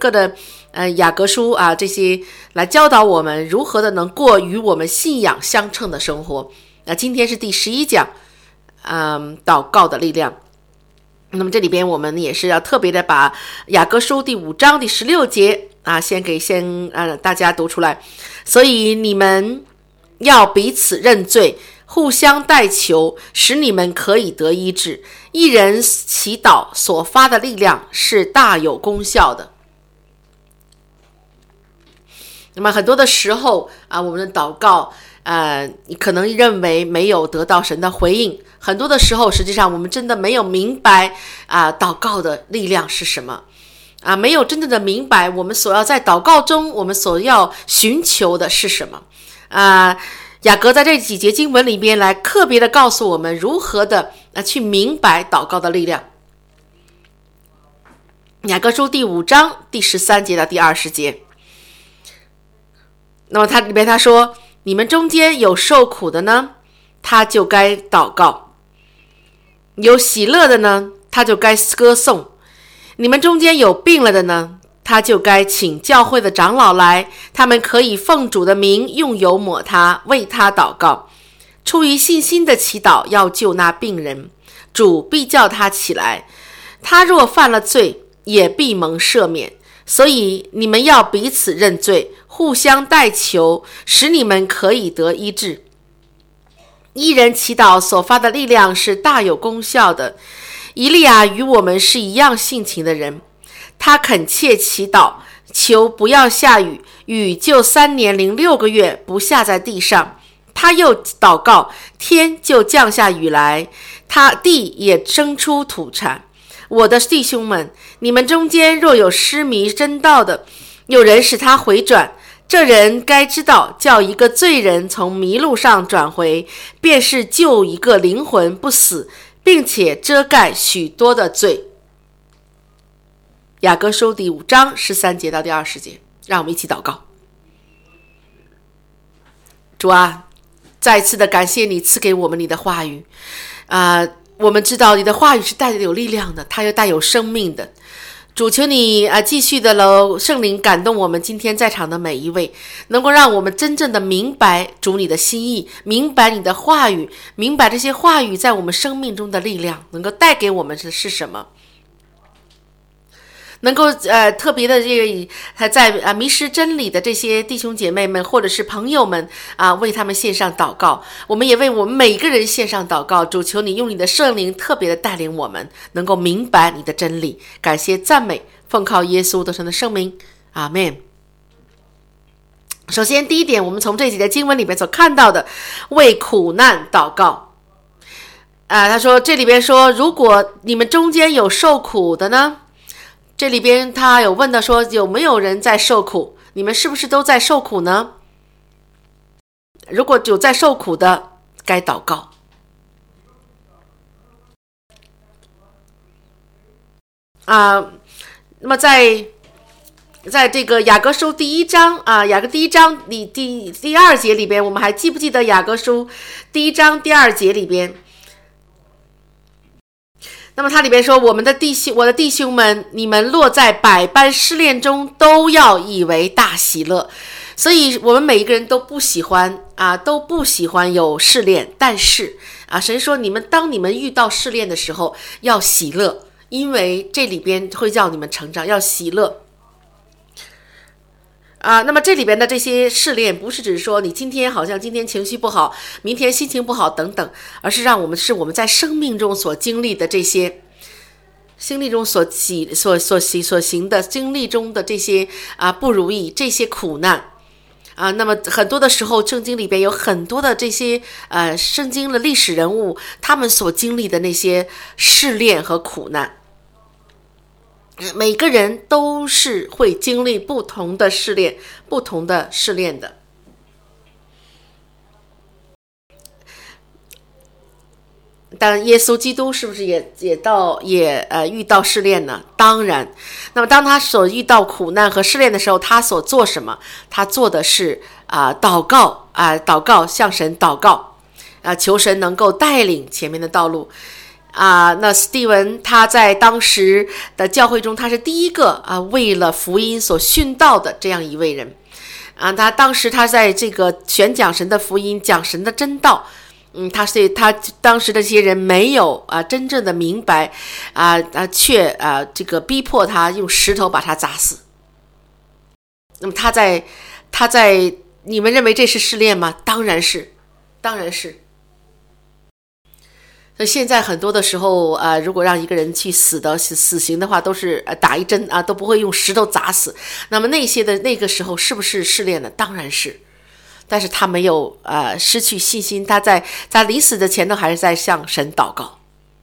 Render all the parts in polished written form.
各的雅各书啊，这些来教导我们如何的能过与我们信仰相称的生活。今天是第11讲，祷告的力量。那么这里边我们也是要特别的把雅各书第5章第16节先大家读出来。所以你们要彼此认罪，互相代求，使你们可以得医治。一人祈祷所发的力量是大有功效的。那么很多的时候我们的祷告你可能认为没有得到神的回应，很多的时候实际上我们真的没有明白祷告的力量是什么没有真正的明白我们所要在祷告中我们所要寻求的是什么雅各在这几节经文里边来特别的告诉我们如何的去明白祷告的力量。雅各书第5章第13节到第20节，那么里边他说，你们中间有受苦的呢，他就该祷告；有喜乐的呢，他就该歌颂；你们中间有病了的呢，他就该请教会的长老来，他们可以奉主的名用油抹他，为他祷告。出于信心的祈祷要救那病人，主必叫他起来。他若犯了罪，也必蒙赦免。所以你们要彼此认罪，互相代求，使你们可以得医治。一人祈祷所发的力量是大有功效的。以利亚与我们是一样性情的人，他恳切祈祷，求不要下雨，雨就3年零6个月不下在地上。他又祷告，天就降下雨来，地也生出土产。我的弟兄们，你们中间若有失迷真道的，有人使他回转，这人该知道，叫一个罪人从迷路上转回，便是救一个灵魂不死，并且遮盖许多的罪。雅各书第5章13节到第20节，让我们一起祷告。主啊，再一次的感谢你赐给我们你的话语我们知道你的话语是带有力量的，它又带有生命的。主，求你继续的圣灵感动我们今天在场的每一位，能够让我们真正的明白主你的心意，明白你的话语，明白这些话语在我们生命中的力量能够带给我们的是什么，能够特别的这个在迷失真理的这些弟兄姐妹们或者是朋友们为他们献上祷告。我们也为我们每个人献上祷告。主，求你用你的圣灵特别的带领我们，能够明白你的真理。感谢赞美，奉靠耶稣得胜的圣名，阿们。首先第一点，我们从这几节经文里面所看到的为苦难祷告他说这里边说，如果你们中间有受苦的呢，这里边他有问到说，有没有人在受苦？你们是不是都在受苦呢？如果有在受苦的，该祷告。那么在这个雅各书第1章雅各第1章第2节里边，我们还记不记得雅各书第1章第2节里边？那么它里边说，我的弟兄们，你们落在百般试炼中，都要以为大喜乐。所以我们每一个人都不喜欢有试炼，但是神说当你们遇到试炼的时候要喜乐，因为这里边会叫你们成长，要喜乐那么这里边的这些试炼不是只是说你今天情绪不好，明天心情不好等等，而是我们在生命中所经历的这些经历中所行的经历中的这些不如意，这些苦难那么很多的时候圣经里边有很多的这些圣经的历史人物，他们所经历的那些试炼和苦难，每个人都是会经历不同的试炼的。但耶稣基督是不是也遇到试炼呢？当然。那么当他所遇到苦难和试炼的时候，他所做什么？他做的是祷告向神祷告求神能够带领前面的道路那斯蒂文他在当时的教会中，他是第一个为了福音所殉道的这样一位人他当时他在这个宣讲神的福音，讲神的真道。他当时的这些人没有真正的明白却这个逼迫他用石头把他砸死。那么他在你们认为这是试炼吗？当然是。所以现在很多的时候如果让一个人去死刑的话，都是打一针都不会用石头砸死。那么那些的那个时候是不是试炼呢？当然是。但是他没有失去信心，他在临死的前头还是在向神祷告。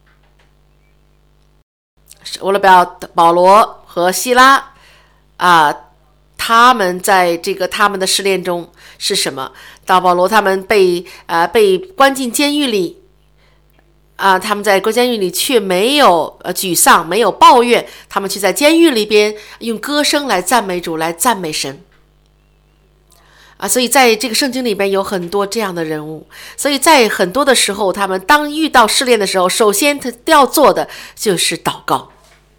我的保罗和希拉他们在他们的试炼中是什么？保罗他们被关进监狱里他们在监狱里却没有沮丧，没有抱怨，他们却在监狱里边用歌声来赞美主，来赞美神所以在这个圣经里边有很多这样的人物。所以在很多的时候，他们当遇到试炼的时候，首先他要做的就是祷告。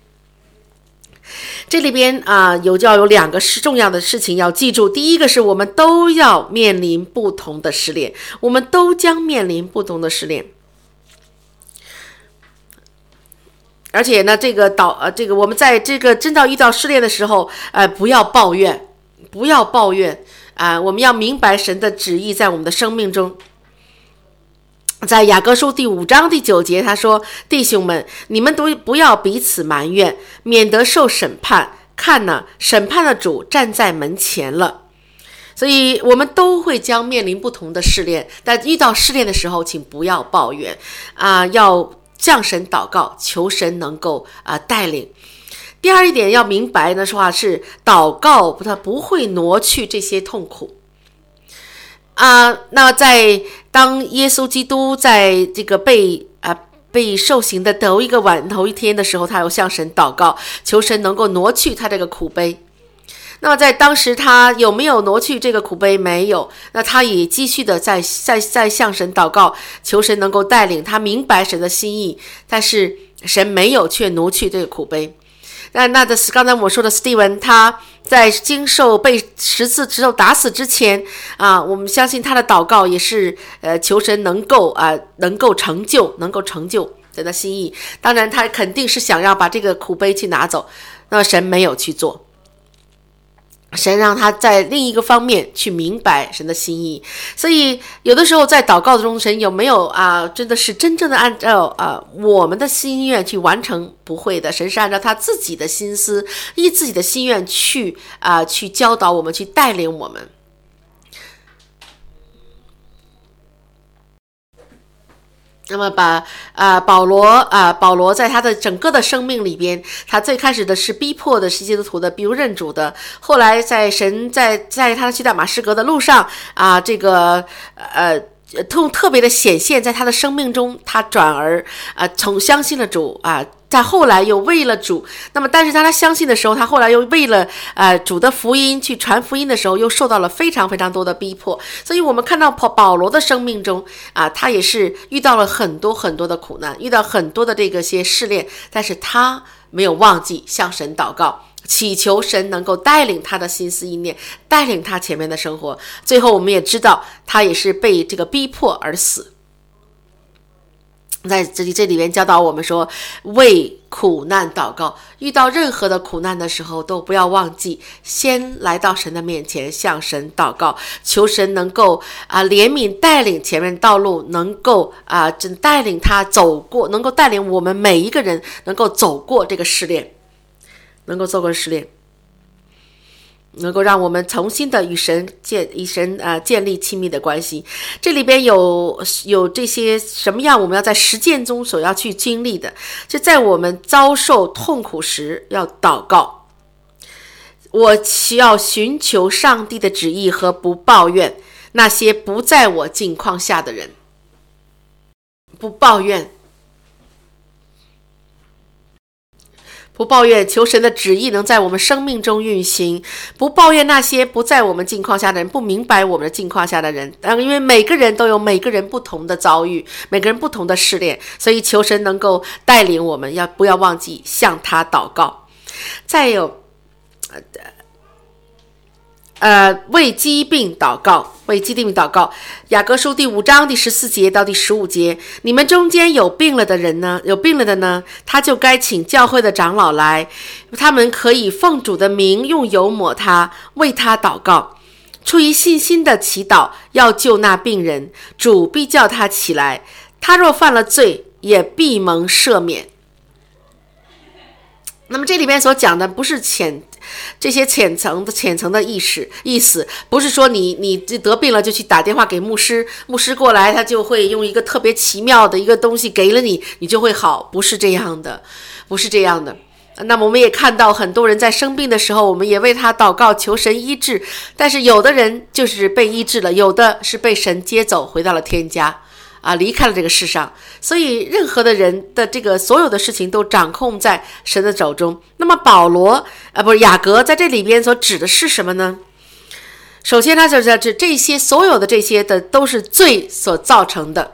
这里边有两个重要的事情要记住。第一个是我们都要面临不同的试炼，我们都将面临不同的试炼。而且呢，我们在这个真到遇到试炼的时候，不要抱怨，我们要明白神的旨意在我们的生命中。在雅各书第5章第9节，他说：“弟兄们，你们都不要彼此埋怨，免得受审判。看哪，审判的主站在门前了。”所以我们都会将面临不同的试炼，但遇到试炼的时候，请不要抱怨要向神祷告，求神能够带领。第二一点要明白的话是，祷告它不会挪去这些痛苦那当耶稣基督在这个被受刑的头一天的时候，他有向神祷告，求神能够挪去他这个苦杯。那么在当时他有没有挪去这个苦杯？没有。那他也继续的在向神祷告，求神能够带领他明白神的心意，但是神没有却挪去这个苦杯。刚才我说的斯蒂文，他在经受被石头打死之前我们相信他的祷告也是求神能够成就神的心意。当然他肯定是想要把这个苦杯去拿走，那神没有去做。神让他在另一个方面去明白神的心意。所以有的时候在祷告中，神有没有真的是真正的按照我们的心愿去完成？不会的，神是按照他自己的心思，依自己的心愿去教导我们，去带领我们。那么保罗在他的整个的生命里边，他最开始的是逼迫的是基督徒的，比如认主的，后来在神在他去大马士革的路上特别的显现在他的生命中，他转而从相信了主在后来又为了主。那么但是他相信的时候，他后来又为了主的福音去传福音的时候，又受到了非常非常多的逼迫。所以我们看到保罗的生命中他也是遇到了很多很多的苦难，遇到很多的些试炼，但是他没有忘记向神祷告，祈求神能够带领他的心思意念，带领他前面的生活。最后我们也知道他也是被这个逼迫而死。在这里面教导我们说，为苦难祷告，遇到任何的苦难的时候都不要忘记先来到神的面前，向神祷告，求神能够怜悯带领前面道路，能够带领他走过，能够带领我们每一个人能够走过这个试炼，能够让我们重新的与神建立亲密的关系。这里边有这些什么样我们要在实践中所要去经历的，就在我们遭受痛苦时要祷告，我需要寻求上帝的旨意和不抱怨那些不在我境况下的人。不抱怨不抱怨，求神的旨意能在我们生命中运行，不抱怨那些不在我们境况下的人，不明白我们的境况下的人。因为每个人都有每个人不同的遭遇，每个人不同的试炼，所以求神能够带领我们，不要忘记向他祷告。再有为疾病祷告，为疾病祷告。雅各书第5章第14节到第15节，你们中间有病了的呢，他就该请教会的长老来，他们可以奉主的名用油抹他，为他祷告，出于信心的祈祷，要救那病人，主必叫他起来。他若犯了罪，也必蒙赦免。那么这里面所讲的不是这些浅层的意思，不是说你得病了就去打电话给牧师过来，他就会用一个特别奇妙的一个东西给了你就会好，不是这样的。那么我们也看到很多人在生病的时候，我们也为他祷告求神医治，但是有的人就是被医治了，有的是被神接走回到了天家离开了这个世上。所以任何的人的这个所有的事情都掌控在神的手中。那么雅各在这里边所指的是什么呢？首先他就在指这些所有的这些的都是罪所造成的，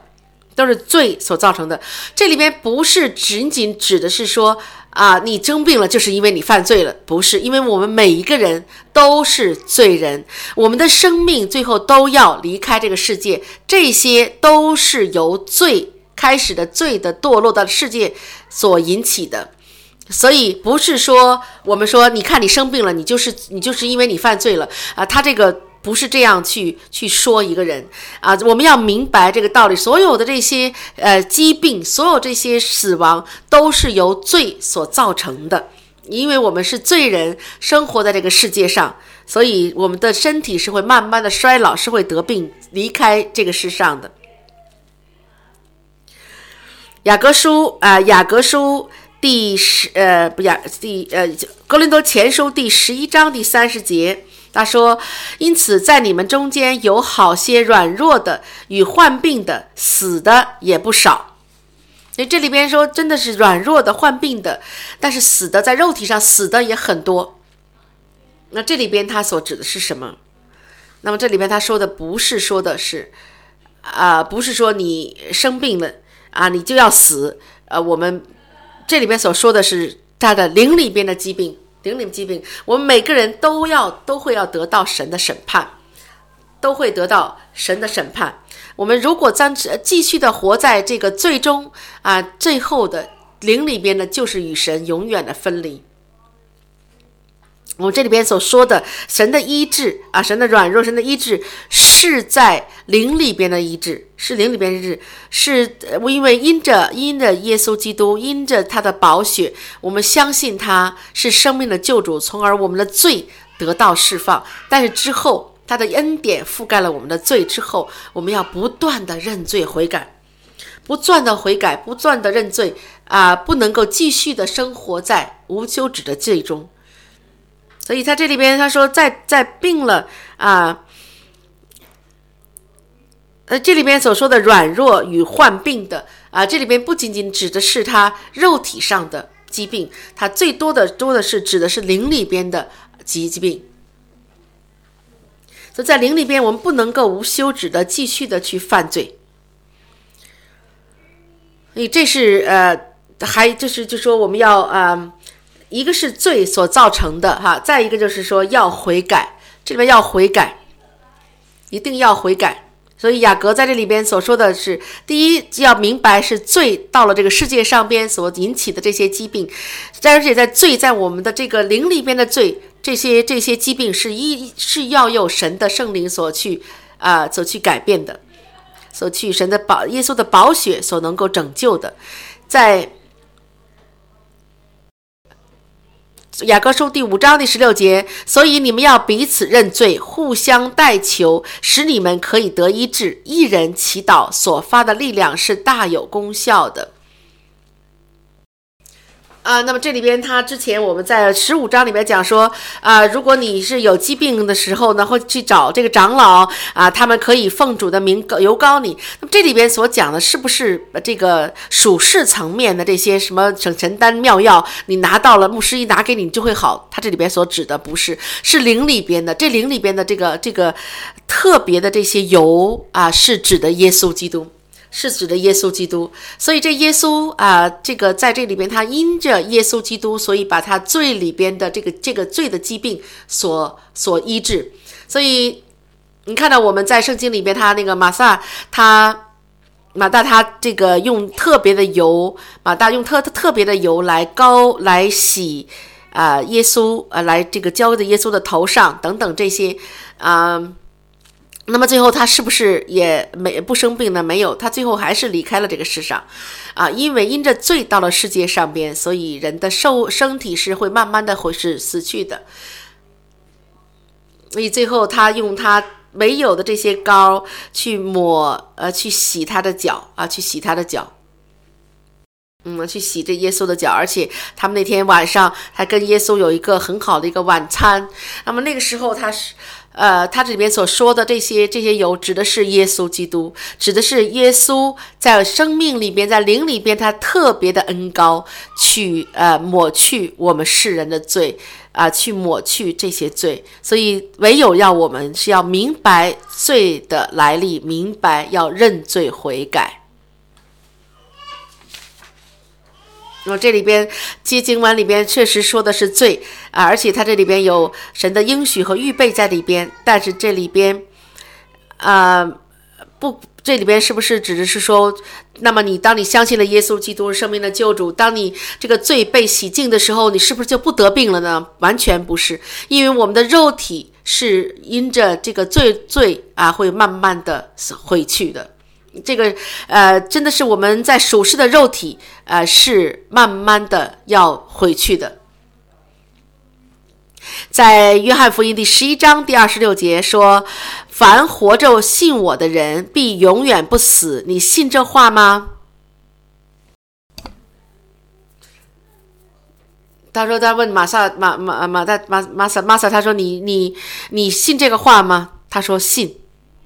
这里边不是仅仅指的是说你生病了就是因为你犯罪了，不是，因为我们每一个人都是罪人，我们的生命最后都要离开这个世界，这些都是由罪开始的罪的堕落的世界所引起的。所以不是说我们说你看你生病了，你就是因为你犯罪了他这个不是这样去说一个人我们要明白这个道理，所有的这些疾病，所有这些死亡都是由罪所造成的，因为我们是罪人，生活在这个世界上，所以我们的身体是会慢慢的衰老，是会得病离开这个世上的。雅各书哥林多前书第11章第30节，他说，因此在你们中间有好些软弱的与患病的，死的也不少。所以这里边说真的是软弱的患病的，但是死的在肉体上死的也很多。那这里边他所指的是什么？那么这里边他说的不是说你生病了你就要死我们这里边所说的是他的灵里边的疾病，我们每个人都会要得到神的审判，我们如果继续的活在这个最终最后的灵里边呢，就是与神永远的分离。我们这里边所说的神的医治神的软弱，神的医治是在灵里边的医治，是因为因着耶稣基督，因着他的宝血，我们相信他是生命的救主，从而我们的罪得到释放。但是之后他的恩典覆盖了我们的罪之后，我们要不断的认罪悔改，不断的认罪不能够继续的生活在无休止的罪中。所以他这里边他说在病了这里边所说的软弱与患病的这里边不仅仅指的是他肉体上的疾病，他最多的是指的是灵里边的疾病。所以在灵里边我们不能够无休止的继续的去犯罪。所以这是就说我们要一个是罪所造成的再一个就是说要悔改，这里面要悔改，一定要悔改。所以雅各在这里边所说的是，第一要明白是罪到了这个世界上边所引起的这些疾病，而且在我们的这个灵里边的罪，这些疾病是要有神的圣灵所去改变的，所去神的耶稣的宝血所能够拯救的。在雅各书第5章第16节，所以你们要彼此认罪，互相代求，使你们可以得医治。一人祈祷所发的力量是大有功效的。 那么这里边他之前我们在15章里面讲说，如果你是有疾病的时候呢，会去找这个长老他们可以奉主的名油膏你。那么这里边所讲的是不是这个属世层面的这些什么神丹妙药，你拿到了牧师一拿给你就会好？他这里边所指的不是，是灵里边的，这灵里边的这个特别的这些油是指的耶稣基督。是指的耶稣基督，所以这耶稣这个在这里边，他因着耶稣基督，所以把他罪里边的这个罪的疾病所医治。所以你看到我们在圣经里边，他那个马大他这个用特别的油，马大用特别的油来洗耶稣来这个浇在耶稣的头上等等这些那么最后他是不是也不生病呢？没有，他最后还是离开了这个世上因为因着罪到了世界上边，所以人的身体是会慢慢的会是死去的。所以最后他用他没有的这些膏去去洗他的脚去洗他的脚。去洗这耶稣的脚，而且他们那天晚上还跟耶稣有一个很好的一个晚餐。那么那个时候他这里面所说的这些油指的是耶稣基督，指的是耶稣在生命里边，在灵里边，他特别的恩膏去抹去我们世人的罪去抹去这些罪。所以唯有要我们是要明白罪的来历，明白要认罪悔改。那么这里边经文里边确实说的是罪而且它这里边有神的应许和预备在里边，但是这里边这里边是不是指的是说，那么当你相信了耶稣基督是生命的救主，当你这个罪被洗净的时候，你是不是就不得病了呢？完全不是，因为我们的肉体是因着这个罪会慢慢的回去的。这个真的是我们在属世的肉体是慢慢的要回去的。在约翰福音第11章第26节说，凡活着信我的人必永远不死，你信这话吗？他说他问马撒，他说你信这个话吗？他说信。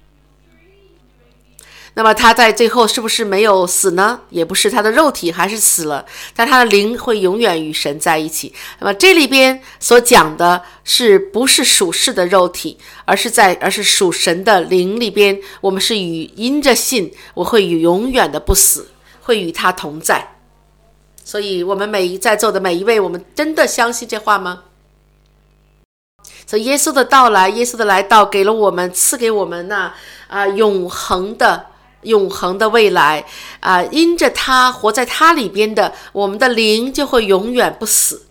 那么他在最后是不是没有死呢？也不是，他的肉体还是死了，但他的灵会永远与神在一起。那么这里边所讲的是不是属世的肉体，而是属神的灵里边，我们是因着信，我会与永远的不死，会与他同在。所以我们在座的每一位，我们真的相信这话吗？所以耶稣的到来，耶稣的来到给了我们，赐给我们永恒的未来因着他活在他里边的，我们的灵就会永远不死。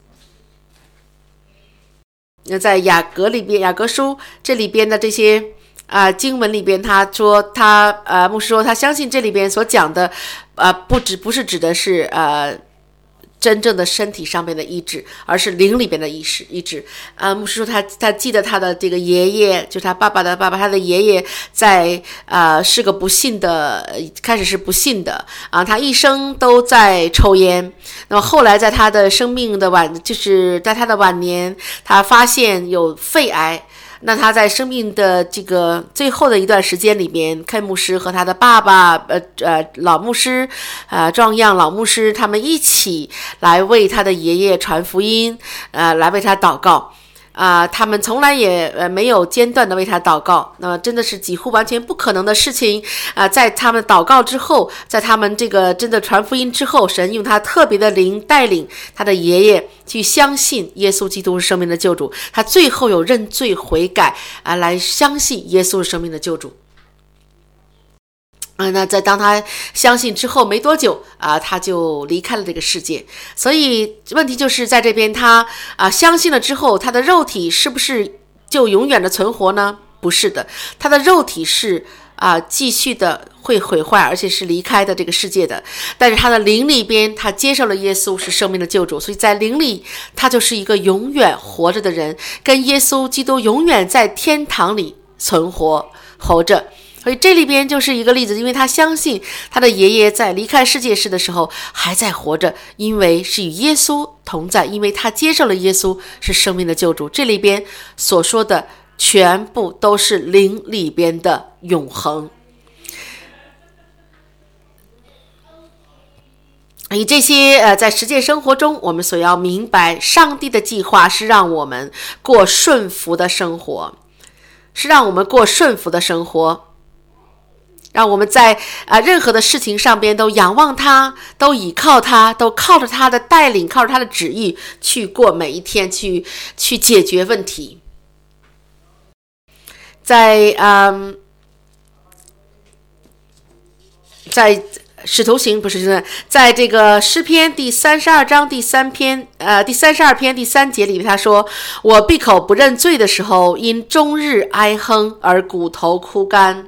那在雅各书这里边的这些经文里边，他说牧师说他相信这里边所讲的不是指的是真正的身体上面的医治，而是灵里边的医治。牧师说他记得他的这个爷爷，就是他爸爸的爸爸，他的爷爷在是个不信的，开始是不信的他一生都在抽烟。那么后来在他的生命的就是在他的晚年，他发现有肺癌。那他在生命的这个最后的一段时间里面，Ken牧师和他的爸爸老牧师壮样老牧师，他们一起来为他的爷爷传福音来为他祷告他们从来也没有间断的为他祷告，那真的是几乎完全不可能的事情在他们祷告之后，在他们这个真的传福音之后，神用他特别的灵带领他的爷爷去相信耶稣基督是生命的救主，他最后有认罪悔改来相信耶稣是生命的救主那当他相信之后没多久他就离开了这个世界。所以问题就是在这边他相信了之后，他的肉体是不是就永远的存活呢？不是的，他的肉体是继续的会毁坏，而且是离开的这个世界的。但是他的灵里边，他接受了耶稣是生命的救主，所以在灵里他就是一个永远活着的人，跟耶稣基督永远在天堂里活着所以这里边就是一个例子，因为他相信他的爷爷在离开世界时的时候还在活着，因为是与耶稣同在，因为他接受了耶稣是生命的救主。这里边所说的全部都是灵里边的永恒。以这些在实践生活中，我们所要明白，上帝的计划是让我们过顺服的生活，让我们在任何的事情上边都仰望他，都倚靠他，都靠着他的带领，靠着他的旨意去过每一天，去解决问题。在使徒行不是在这个诗篇第32章第32篇第3节里面，他说：“我闭口不认罪的时候，因终日哀哼而骨头枯干。”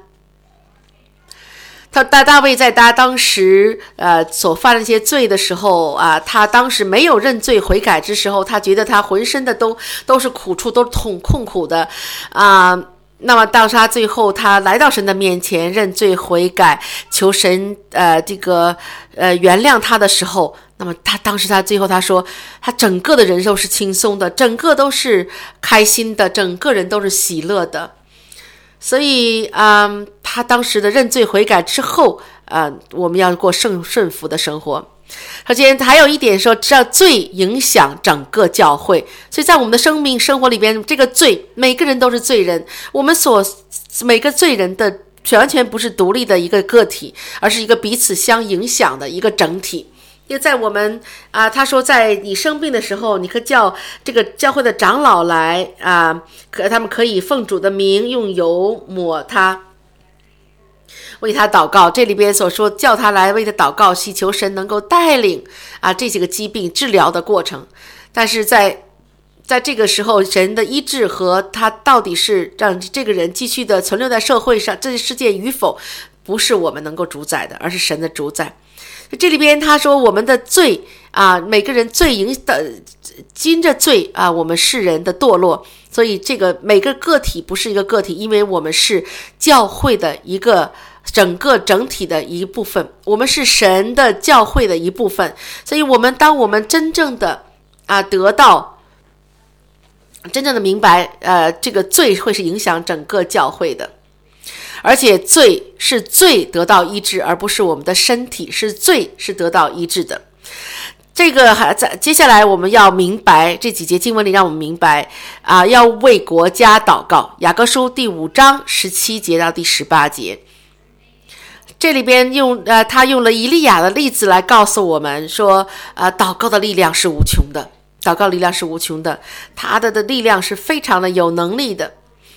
大卫在他当时所犯的那些罪的时候他当时没有认罪悔改之时候，他觉得他浑身的都是苦处，都是痛苦的那么当他最后他来到神的面前认罪悔改，求神原谅他的时候，那么当时他最后他说，他整个的人生是轻松的，整个都是开心的，整个人都是喜乐的。所以他当时的认罪悔改之后我们要过顺服的生活。首先还有一点说，这罪影响整个教会，所以在我们的生活里边，这个罪每个人都是罪人，我们每个罪人的完全不是独立的一个个体，而是一个彼此相影响的一个整体。因为在我们他说在你生病的时候，你可叫这个教会的长老来他们可以奉主的名用油抹他，为他祷告。这里边所说叫他来为他祷告，祈求神能够带领这几个疾病治疗的过程。但是在这个时候，神的医治和他到底是让这个人继续的存留在社会上，这世界与否，不是我们能够主宰的，而是神的主宰。这里边他说我们的罪每个人罪因着罪我们世人的堕落，所以这个每个个体不是一个个体，因为我们是教会的一个整体的一部分，我们是神的教会的一部分。所以当我们真正的得到真正的明白这个罪会是影响整个教会的，而且罪得到医治，而不是我们的身体，罪是得到医治的。这个接下来我们要明白这几节经文里，让我们明白要为国家祷告。雅各书第5章17节到第18节，这里边他用了以利亚的例子来告诉我们说祷告的力量是无穷的，他的力量是非常的有能力的。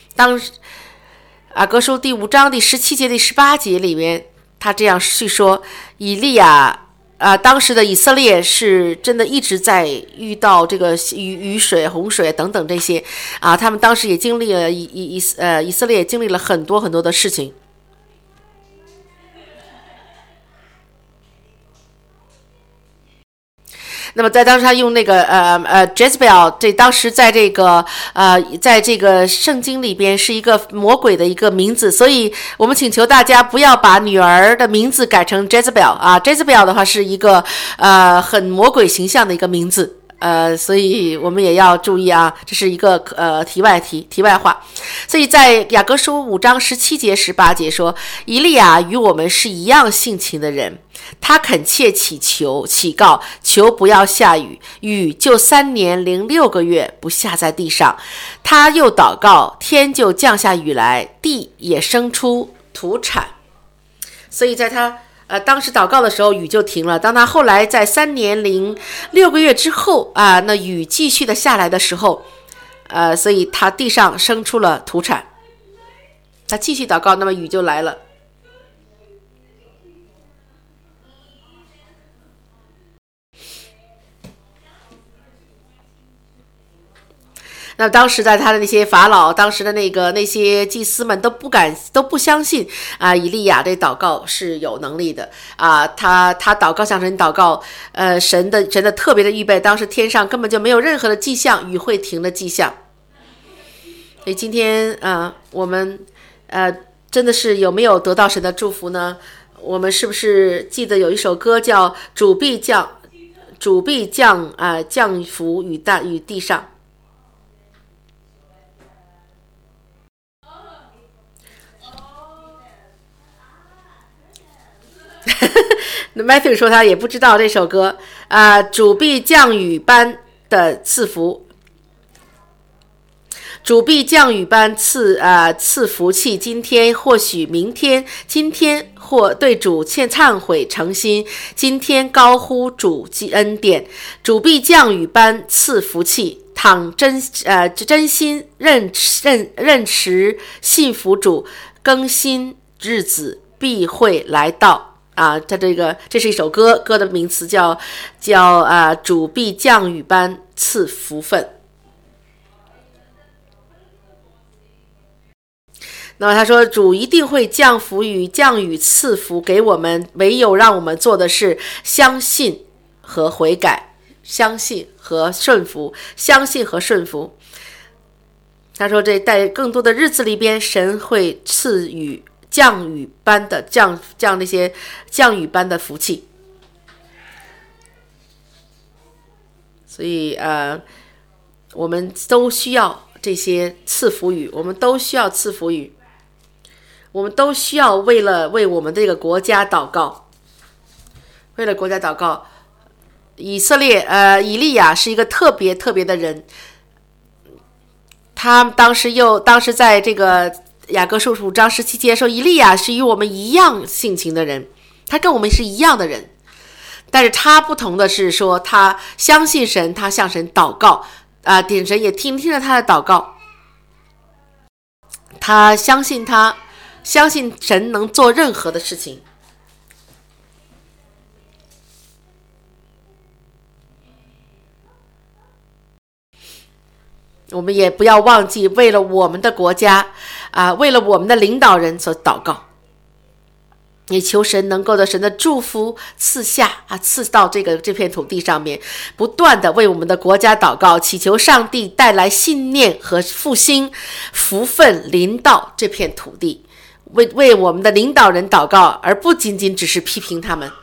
雅各书第5章第17节第18节里面，他这样叙说以利亚当时的以色列是真的一直在遇到这个雨水洪水等等这些他们当时也经历了以色列也经历了很多很多的事情。那么在当时他用那个Jezebel， 这当时在这个圣经里边是一个魔鬼的一个名字，所以我们请求大家不要把女儿的名字改成 Jezebel Jezebel 的话是一个很魔鬼形象的一个名字。所以我们也要注意这是一个题外话。所以在雅各书5章17节18节说，以利亚与我们是一样性情的人，他恳切祈告，求不要下雨，雨就3年零6个月不下在地上。他又祷告，天就降下雨来，地也生出土产。所以在他当时祷告的时候雨就停了，当他后来在3年零6个月之后那雨继续的下来的时候所以他地上生出了土产。他继续祷告，那么雨就来了。那当时在他的那些法老，当时的那些祭司们都不相信以利亚这祷告是有能力的他祷告向神祷告神的特别的预备，当时天上根本就没有任何的迹象，雨会停的迹象。所以今天我们真的是有没有得到神的祝福呢？我们是不是记得有一首歌叫主必降福与地上？Matthew 说他也不知道这首歌主必降雨般的赐福，主必降雨般赐福气。今天或许明天，今天或对主忏悔诚心，今天高呼主恩典。主必降雨般赐福气，倘真心认识信服主，更新日子必会来到。这是一首歌，歌的名词叫主必降雨般赐福分。那么他说主一定会降雨赐福给我们，唯有让我们做的是相信和悔改，相信和顺服。他说在更多的日子里边，神会赐予降雨般的那些降雨般的福气。所以我们都需要这些赐福语，我们都需要为我们这个国家祷告，以色列以利亚是一个特别的人，他当时在这个雅各书5章17节说，以利亚是与我们一样性情的人，他跟我们是一样的人，但是他不同的是说，他相信神，他向神祷告点神也听了他的祷告，他相信神能做任何的事情。我们也不要忘记为了我们的国家为了我们的领导人所祷告，也求神能够的神的祝福赐到这片土地上面，不断的为我们的国家祷告，祈求上帝带来信念和复兴，福分临到这片土地，为我们的领导人祷告，而不仅仅只是批评他们。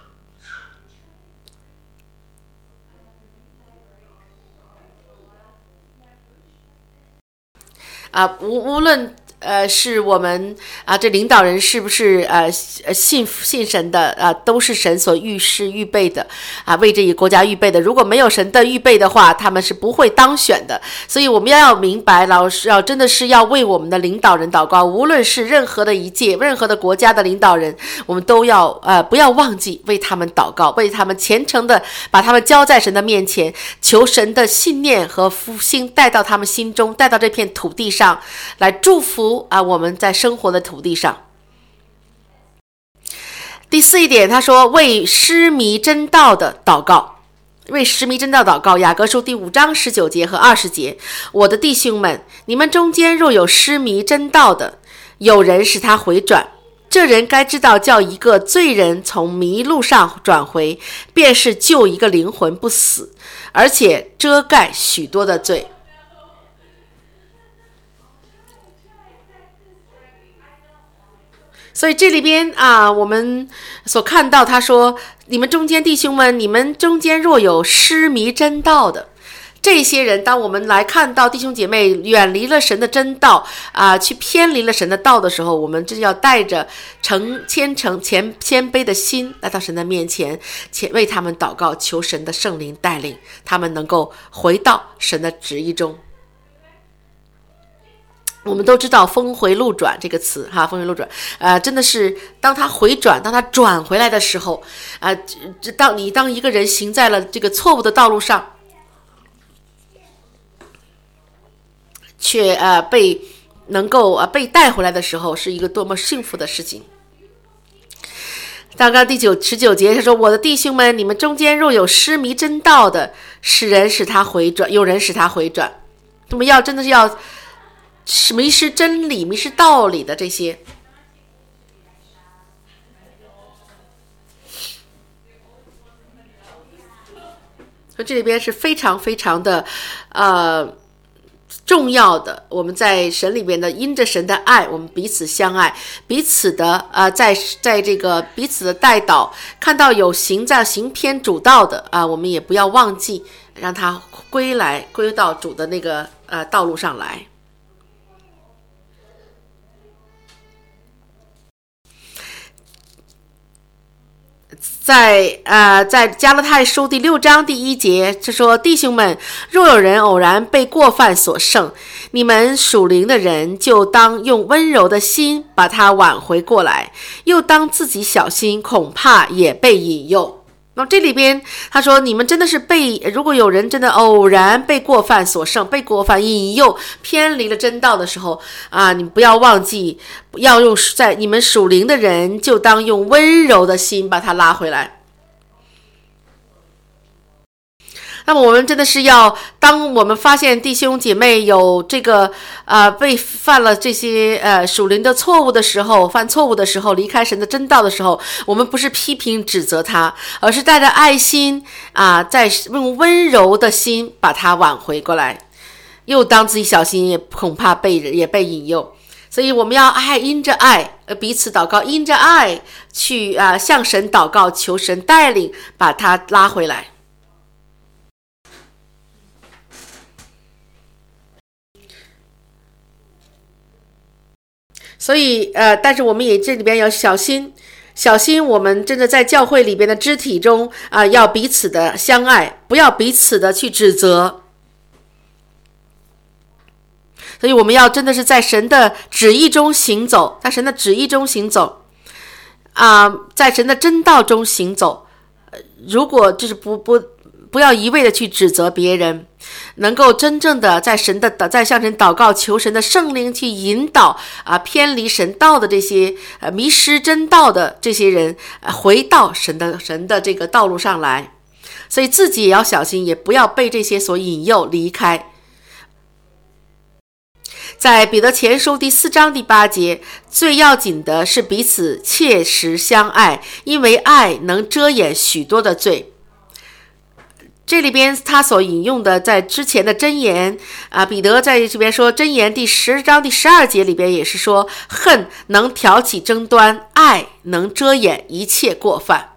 无论是我们这领导人是不是信神的都是神所预备的为这一国家预备的。如果没有神的预备的话，他们是不会当选的。所以我们要明白，真的是要为我们的领导人祷告，无论是任何的一届、任何的国家的领导人，我们都要不要忘记为他们祷告，为他们虔诚的把他们交在神的面前，求神的信念和复兴带到他们心中，带到这片土地上来祝福我们在生活的土地上。第4一点，他说为失迷真道的祷告，雅各书第5章19节和20节。我的弟兄们，你们中间若有失迷真道的，有人使他回转，这人该知道叫一个罪人从迷路上转回，便是救一个灵魂不死，而且遮盖许多的罪。所以这里边我们所看到他说，你们中间弟兄们，你们中间若有失迷真道的，这些人，当我们来看到弟兄姐妹远离了神的真道去偏离了神的道的时候，我们就要带着谦卑的心来到神的面前，为他们祷告，求神的圣灵带领他们能够回到神的旨意中。我们都知道峰回路转这个词峰回路转真的是当他回转，当他转回来的时候当一个人行在了这个错误的道路上，却能够被带回来的时候，是一个多么幸福的事情。刚刚第19节他说，我的弟兄们，你们中间若有失迷真道的，有人使他回转。那么真的是要迷失真理、迷失道理的这些，所以这里边是非常的重要的，我们在神里边的，因着神的爱，我们彼此相爱，彼此的在这个彼此的带导，看到有行偏主道的我们也不要忘记，让他归到主的那个道路上来。在加拉太书第6章第1节，就说弟兄们，若有人偶然被过犯所胜，你们属灵的人就当用温柔的心把他挽回过来，又当自己小心，恐怕也被引诱。那么这里边他说，你们真的是如果有人真的偶然被过犯所胜，被过犯引诱，偏离了真道的时候你不要忘记，要用在你们属灵的人就当用温柔的心把他拉回来。那么我们真的是要，当我们发现弟兄姐妹有这个被犯了这些属灵的错误的时候，犯错误的时候，离开神的真道的时候，我们不是批评指责他，而是带着爱心在用温柔的心把他挽回过来，又当自己小心，也恐怕也被引诱。所以我们要因着爱彼此祷告，因着爱去向神祷告，求神带领把他拉回来。所以但是我们也这里边要小心，我们真的在教会里边的肢体中要彼此的相爱，不要彼此的去指责。所以我们要真的是在神的旨意中行走，在神的旨意中行走在神的真道中行走。如果就是不要一味的去指责别人，能够真正的在向神祷告，求神的圣灵去引导偏离神道的这些迷失真道的这些人回到神的这个道路上来。所以自己也要小心，也不要被这些所引诱离开。在彼得前书第4章第8节，最要紧的是彼此切实相爱，因为爱能遮掩许多的罪。这里边他所引用的在之前的箴言彼得在这边说箴言第10章第12节里边也是说，恨能挑起争端，爱能遮掩一切过犯。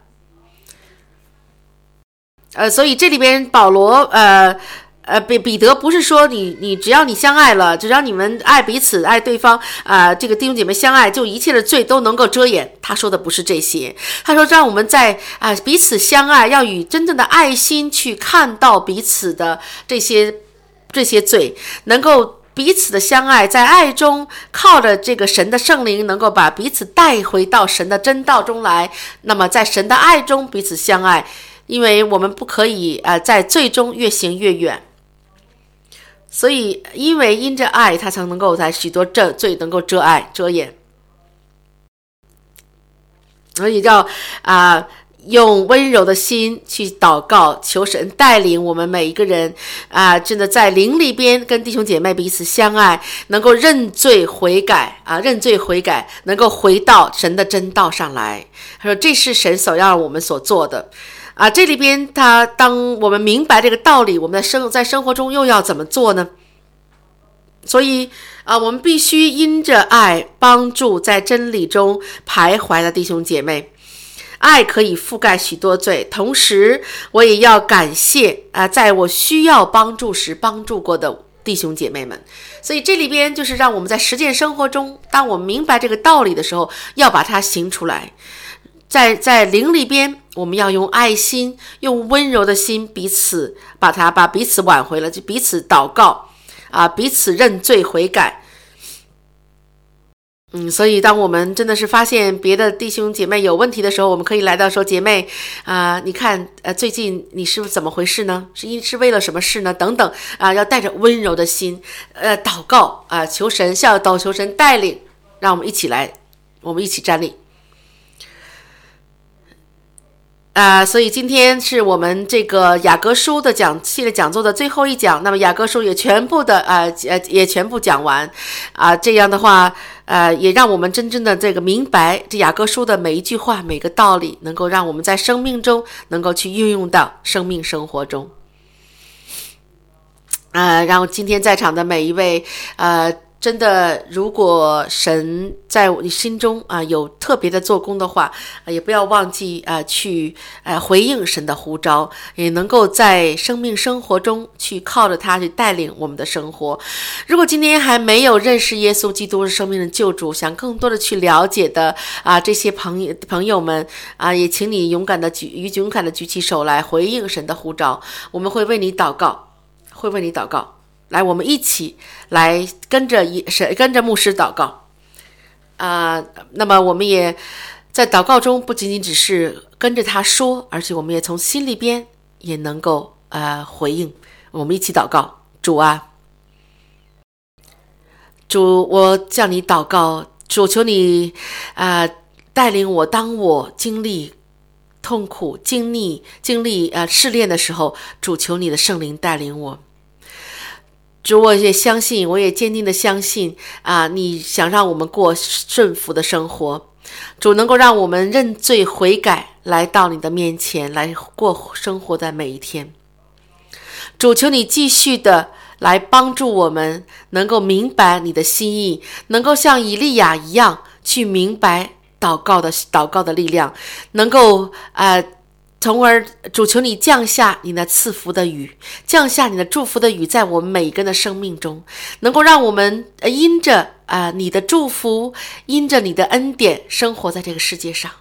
所以这里边保罗彼得不是说你只要你相爱了，只要你们爱彼此爱对方这个弟兄姐妹相爱，就一切的罪都能够遮掩。他说的不是这些，他说让我们在彼此相爱，要以真正的爱心去看到彼此的这些罪，能够彼此的相爱，在爱中靠着这个神的圣灵，能够把彼此带回到神的真道中来。那么在神的爱中彼此相爱，因为我们不可以在罪中越行越远。所以因着爱，他才能够在许多罪能够遮掩。所以要用温柔的心去祷告，求神带领我们每一个人真的在灵里边跟弟兄姐妹彼此相爱，能够认罪悔改能够回到神的真道上来。他说这是神所要我们所做的这里边当我们明白这个道理，我们在生活中又要怎么做呢？所以我们必须因着爱帮助在真理中徘徊的弟兄姐妹。爱可以覆盖许多罪，同时我也要感谢在我需要帮助时帮助过的弟兄姐妹们。所以这里边就是让我们在实践生活中，当我们明白这个道理的时候，要把它行出来。在灵里边，我们要用爱心，用温柔的心把彼此挽回了，就彼此祷告彼此认罪悔改。所以当我们真的是发现别的弟兄姐妹有问题的时候，我们可以来到说，姐妹你看最近你是怎么回事呢？是为了什么事呢？等等要带着温柔的心祷告求神求神带领，让我们一起站立。所以今天是我们这个雅各书的系列讲座的最后一讲，那么雅各书也全部讲完这样的话也让我们真正的这个明白这雅各书的每一句话每个道理，能够让我们在生命中能够去运用到生命生活中。 让今天在场的每一位真的，如果神在你心中有特别的做工的话，也不要忘记去回应神的呼召，也能够在生活中去靠着他去带领我们的生活。如果今天还没有认识耶稣基督是生命的救主，想更多的去了解的这些朋友们也请你勇敢的举起手来回应神的呼召，我们会为你祷告，来，我们一起来跟着牧师祷告那么我们也在祷告中不仅仅只是跟着他说，而且我们也从心里边也能够回应。我们一起祷告。主，我向你祷告，主，求你带领我，当我经历痛苦、经历试炼的时候，主，求你的圣灵带领我。主，我也相信，我也坚定的相信你想让我们过顺服的生活。主，能够让我们认罪悔改，来到你的面前，来过生活的每一天。主，求你继续的来帮助我们，能够明白你的心意，能够像以利亚一样去明白祷告的力量，能够从而主，求你降下你的赐福的雨，降下你的祝福的雨，在我们每一个人的生命中，能够让我们因着你的祝福，因着你的恩典，生活在这个世界上。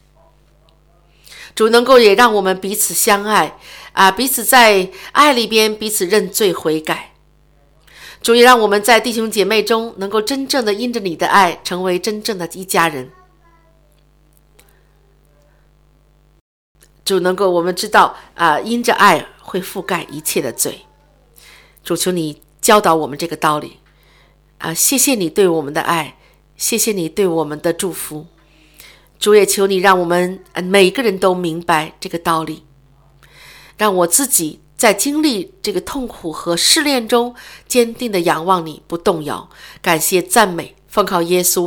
主，能够也让我们彼此相爱彼此在爱里边彼此认罪悔改。主，也让我们在弟兄姐妹中能够真正的因着你的爱，成为真正的一家人。主，能够我们知道因着爱会覆盖一切的罪。主，求你教导我们这个道理谢谢你对我们的爱，谢谢你对我们的祝福。主，也求你让我们每一个人都明白这个道理，让我自己在经历这个痛苦和试炼中坚定的仰望你，不动摇。感谢赞美，奉靠耶稣